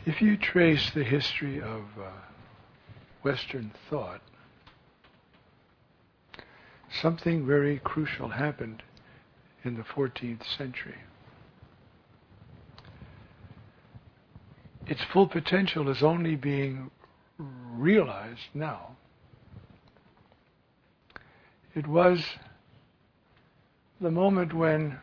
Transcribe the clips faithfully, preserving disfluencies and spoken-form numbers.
If you trace the history of uh, Western thought, something very crucial happened in the fourteenth century. Its full potential is only being realized now. It was the moment when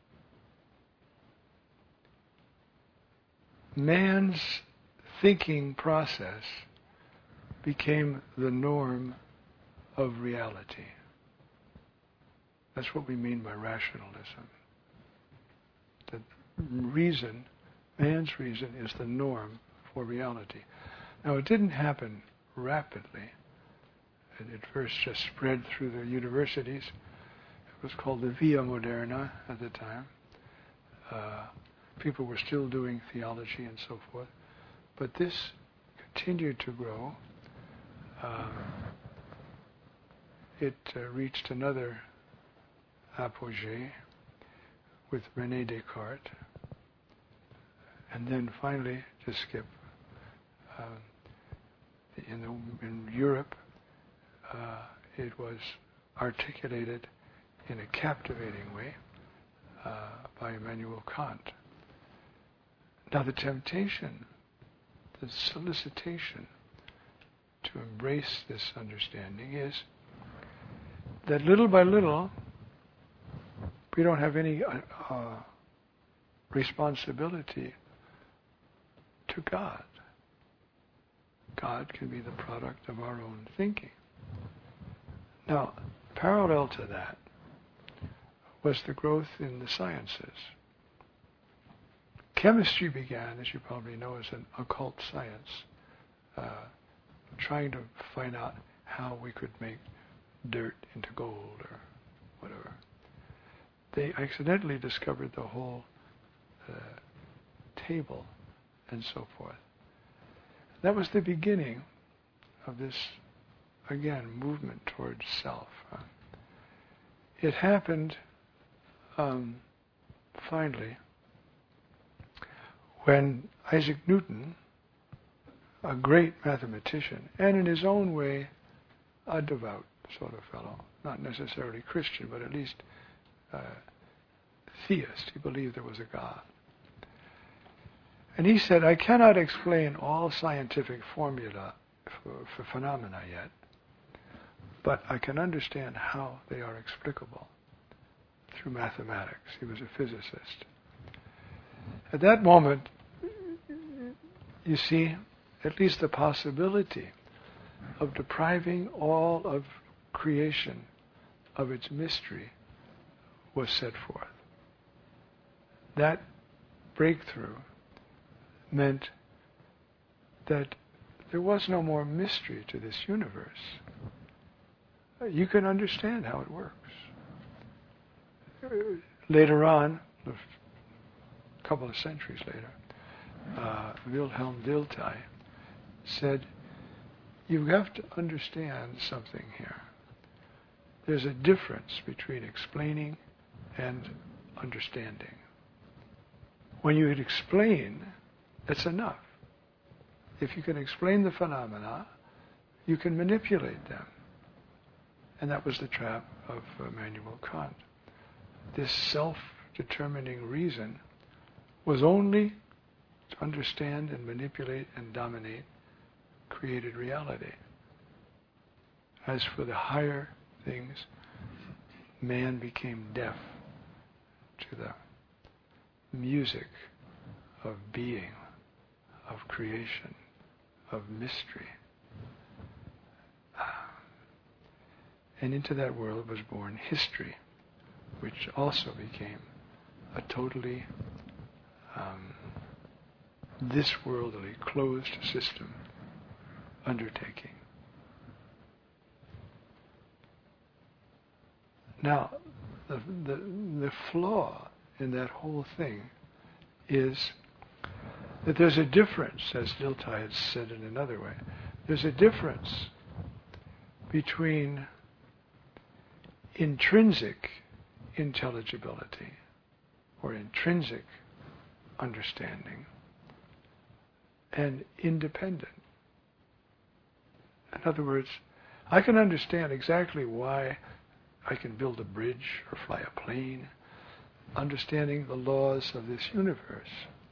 man's thinking process became the norm of reality. That's what we mean by rationalism. That reason, man's reason, is the norm for reality. Now, it didn't happen rapidly. It, it first just spread through the universities. It was called the Via Moderna at the time. Uh, people were still doing theology and so forth. But this continued to grow. Um, it uh, reached another apogee with René Descartes. And then finally, to skip, uh, in, the, in Europe, uh, it was articulated in a captivating way uh, by Immanuel Kant. Now the temptation, the solicitation to embrace this understanding is that little by little, we don't have any uh, uh, responsibility to God. God can be the product of our own thinking. Now, parallel to that was the growth in the sciences. Chemistry began, as you probably know, as an occult science, uh, trying to find out how we could make dirt into gold or whatever. They accidentally discovered the whole uh, table and so forth. That was the beginning of this, again, movement towards self. Uh, it happened um, finally when Isaac Newton, a great mathematician, and in his own way a devout sort of fellow, not necessarily Christian, but at least uh, theist, he believed there was a God. And he said, I cannot explain all scientific formula for, for phenomena yet, but I can understand how they are explicable through mathematics. He was a physicist. At that moment, you see, at least the possibility of depriving all of creation of its mystery was set forth. That breakthrough meant that there was no more mystery to this universe. You can understand how it works. Later on, a couple of centuries later, uh, Wilhelm Dilthey said, you have to understand something here. There's a difference between explaining and understanding. When you explain, that's enough. If you can explain the phenomena, you can manipulate them. And that was the trap of Immanuel Kant. This self-determining reason was only to understand and manipulate and dominate created reality. As for the higher things, man became deaf to the music of being, of creation, of mystery. And into that world was born history, which also became a totally um, this-worldly, closed system undertaking. Now, the, the, the flaw in that whole thing is that there's a difference, as Dilthey had said in another way, there's a difference between intrinsic intelligibility or intrinsic understanding and independent. In other words, I can understand exactly why I can build a bridge or fly a plane, understanding the laws of this universe.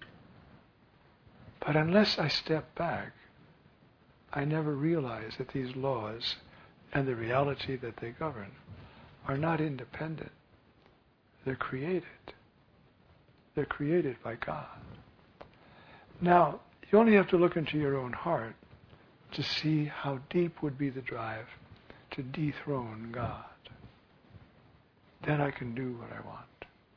But unless I step back, I never realize that these laws and the reality that they govern are not independent. They're created. They're created by God. Now, you only have to look into your own heart to see how deep would be the drive to dethrone God. Then I can do what I want.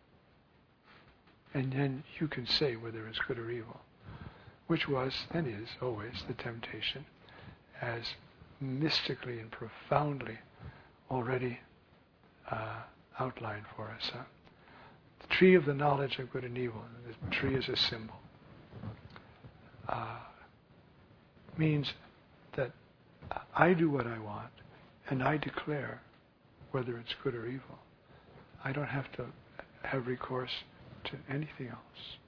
And then you can say whether it's good or evil, which was and is always the temptation, as mystically and profoundly already uh, outlined for us. Huh? The tree of the knowledge of good and evil, the tree is a symbol, uh, means that I do what I want and I declare whether it's good or evil. I don't have to have recourse to anything else.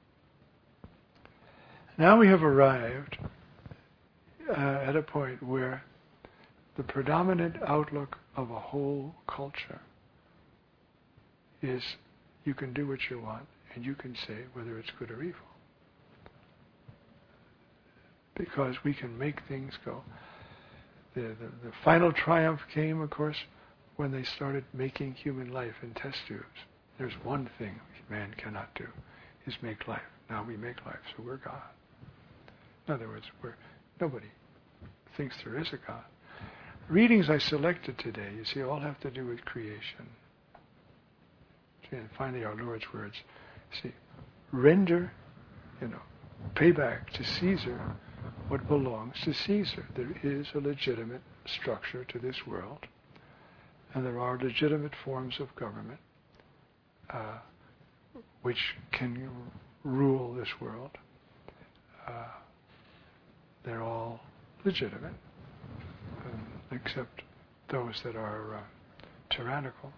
Now we have arrived uh, at a point where the predominant outlook of a whole culture is you can do what you want and you can say whether it's good or evil. Because we can make things go. The, the, the final triumph came, of course, when they started making human life in test tubes. There's one thing man cannot do, is make life. Now we make life, so we're God. In other words, we're, nobody thinks there is a God. Readings I selected today, you see, all have to do with creation. See, and finally our Lord's words, see, render, you know, pay back to Caesar what belongs to Caesar. There is a legitimate structure to this world, and there are legitimate forms of government uh, which can rule this world. Uh, they're all legitimate, um, except those that are uh, tyrannical.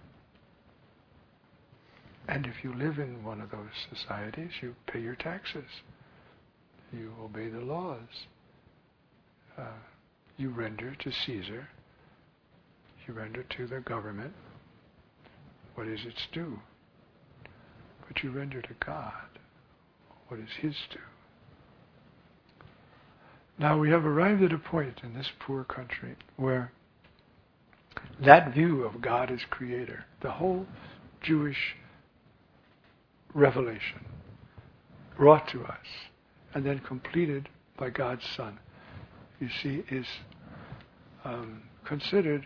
And if you live in one of those societies, you pay your taxes. You obey the laws. Uh, you render to Caesar. You render to the government what is its due. But you render to God what is His due. Now we have arrived at a point in this poor country where that view of God as creator, the whole Jewish revelation brought to us and then completed by God's Son, you see, is um, considered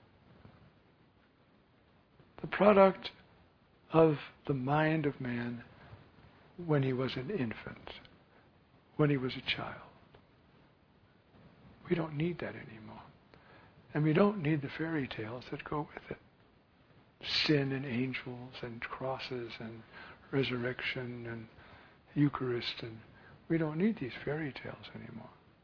the product of the mind of man when he was an infant, when he was a child. We don't need that anymore. And we don't need the fairy tales that go with it. Sin and angels and crosses and resurrection and Eucharist, and we don't need these fairy tales anymore.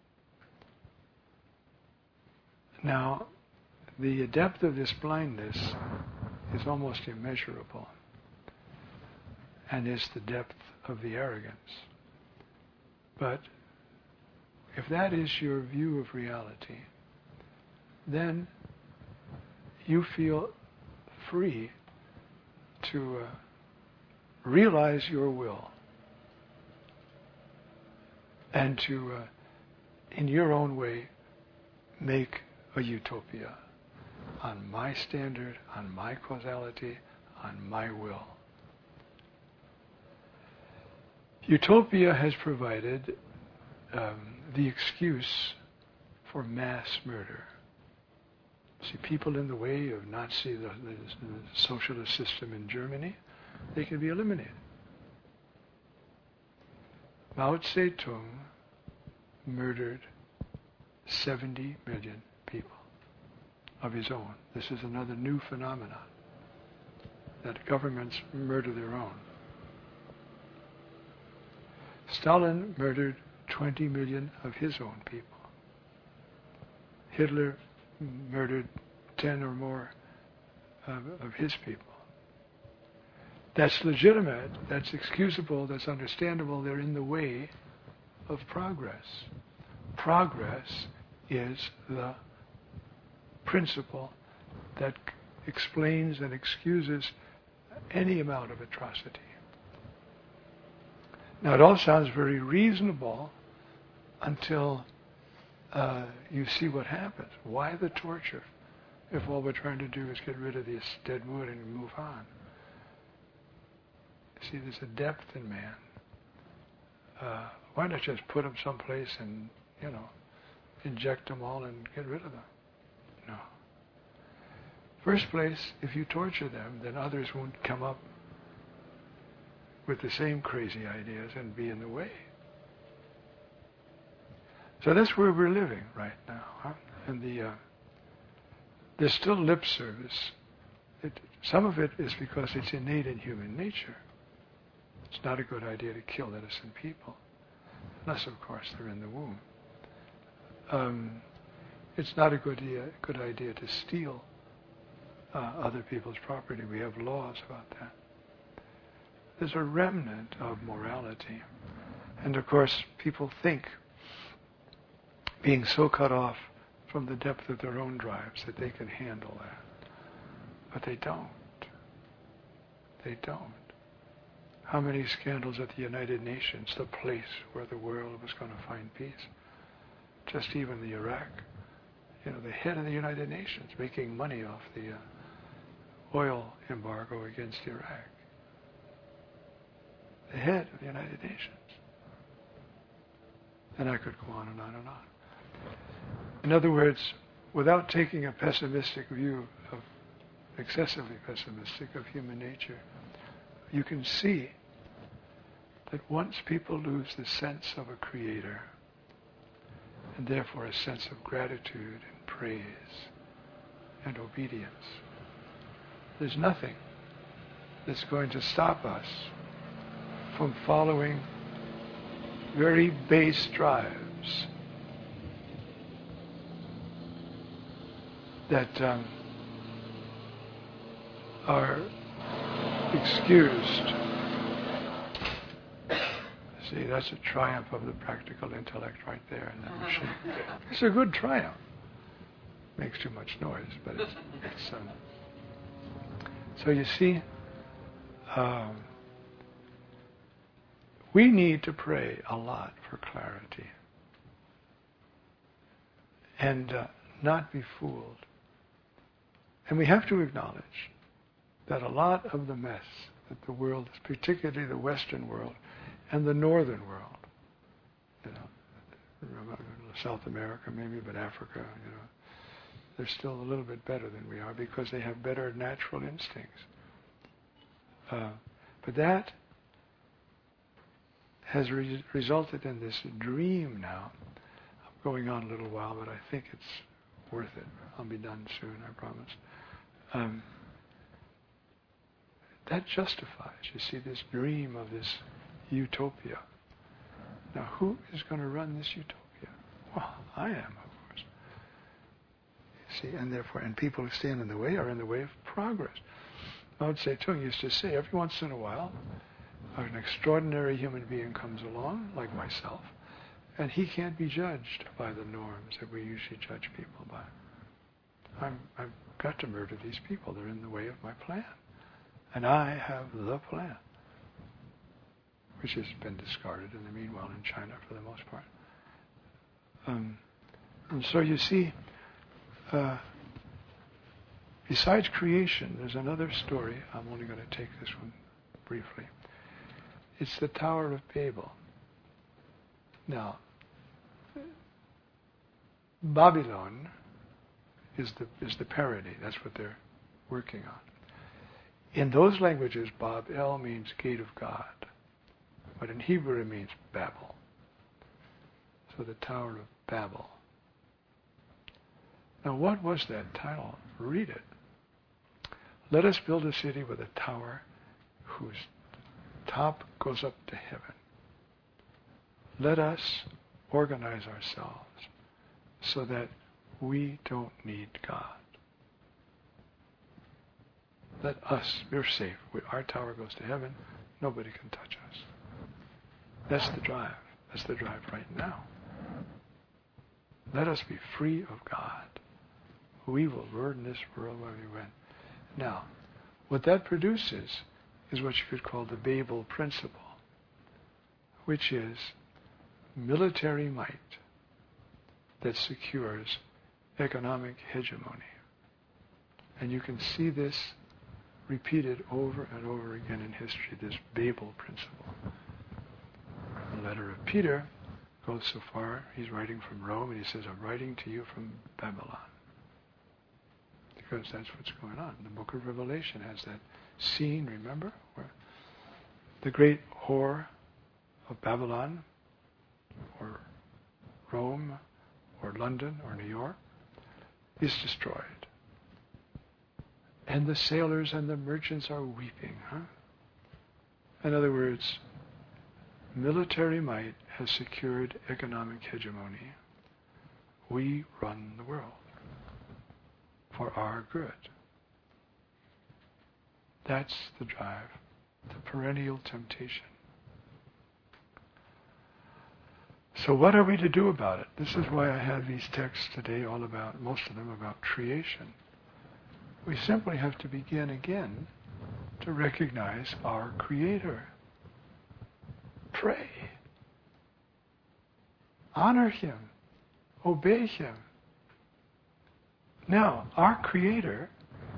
Now, the depth of this blindness is almost immeasurable, and is the depth of the arrogance. But if that is your view of reality, then you feel free to uh, realize your will and to, uh, in your own way, make a utopia on my standard, on my causality, on my will. Utopia has provided um, the excuse for mass murder. See, people in the way of Nazi, the, the, the socialist system in Germany, they can be eliminated. Mao Zedong murdered seventy million people of his own. This is another new phenomenon, that governments murder their own. Stalin murdered twenty million of his own people. Hitler murdered ten or more of, of his people. That's legitimate, that's excusable, that's understandable. They're in the way of progress. Progress is the principle that c- explains and excuses any amount of atrocity. Now it all sounds very reasonable until uh, you see what happens. Why the torture if all we're trying to do is get rid of this dead wood and move on? See, there's a depth in man. Uh, why not just put them someplace and, you know, inject them all and get rid of them? No. First place, if you torture them, then others won't come up with the same crazy ideas and be in the way. So that's where we're living right now. Huh? And the uh, there's still lip service. It, some of it is because it's innate in human nature. It's not a good idea to kill innocent people, unless, of course, they're in the womb. Um, it's not a good idea, good idea to steal uh, other people's property. We have laws about that. There's a remnant of morality. And of course, people think, being so cut off from the depth of their own drives, that they can handle that. But they don't. They don't. How many scandals at the United Nations, the place where the world was going to find peace? Just even the Iraq. You know, the head of the United Nations making money off the uh, oil embargo against Iraq. The head of the United Nations. And I could go on and on and on. In other words, without taking a pessimistic view of, excessively pessimistic, of human nature, you can see that once people lose the sense of a creator, and therefore a sense of gratitude and praise and obedience, there's nothing that's going to stop us from following very base drives that um, are excused. See, that's a triumph of the practical intellect right there in that machine. It's a good triumph. Makes too much noise, but it's... it's um, so you see, um, we need to pray a lot for clarity and uh, not be fooled. And we have to acknowledge that a lot of the mess that the world, particularly the Western world and the Northern world, you know, South America maybe, but Africa, you know, they're still a little bit better than we are because they have better natural instincts. Uh, but that has re- resulted in this dream now. I'm going on a little while, but I think it's worth it. I'll be done soon, I promise. Um, that justifies, you see, this dream of this utopia. Now, who is going to run this utopia? Well, I am, of course. You see, and therefore, and people who stand in the way are in the way of progress. Mao Zedong used to say, every once in a while, an extraordinary human being comes along, like myself, and he can't be judged by the norms that we usually judge people by. I'm, I've got to murder these people. They're in the way of my plan. And I have the plan, which has been discarded in the meanwhile in China for the most part. Um, and so you see, uh, besides creation, there's another story. I'm only going to take this one briefly. It's the Tower of Babel. Now, Babylon is the is the parody. That's what they're working on. In those languages, Bab-el means gate of God, but in Hebrew it means Babel. So the Tower of Babel. Now, what was that title? Read it. Let us build a city with a tower whose top goes up to heaven. Let us organize ourselves so that we don't need God. Let us, we're safe. We, our tower goes to heaven. Nobody can touch us. That's the drive. That's the drive right now. Let us be free of God. We will rule this world where we went. Now, what that produces is what you could call the Babel principle, which is military might that secures economic hegemony. And you can see this repeated over and over again in history, this Babel principle. The letter of Peter goes so far, he's writing from Rome, and he says, I'm writing to you from Babylon. Because that's what's going on. The book of Revelation has that scene, remember, where the great whore of Babylon, or Rome, or London, or New York, is destroyed. And the sailors and the merchants are weeping. Huh? In other words, military might has secured economic hegemony. We run the world for our good. That's the drive, the perennial temptation. So what are we to do about it? This is why I have these texts today all about, most of them about creation. We simply have to begin again to recognize our Creator. Pray. Honor Him. Obey Him. Now, our Creator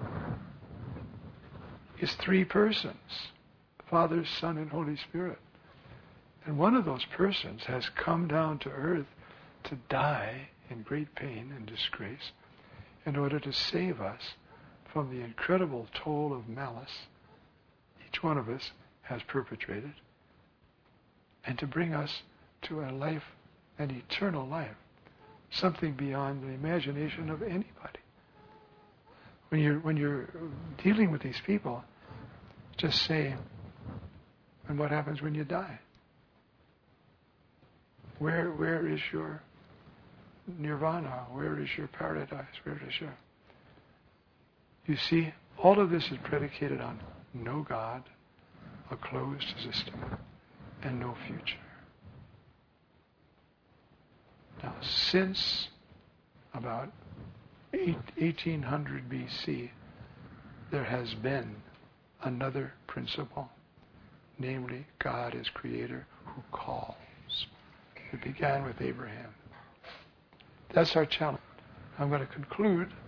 is three persons, Father, Son, and Holy Spirit. And one of those persons has come down to earth to die in great pain and disgrace in order to save us from the incredible toll of malice each one of us has perpetrated, and to bring us to a life, an eternal life, something beyond the imagination of anybody. When you're, when you're dealing with these people, just say, and what happens when you die? Where, where is your nirvana? Where is your paradise? Where is your... You see, all of this is predicated on no God, a closed system, and no future. Now, since about eighteen hundred B C, there has been another principle, namely God is creator who calls. It began with Abraham. That's our challenge. I'm going to conclude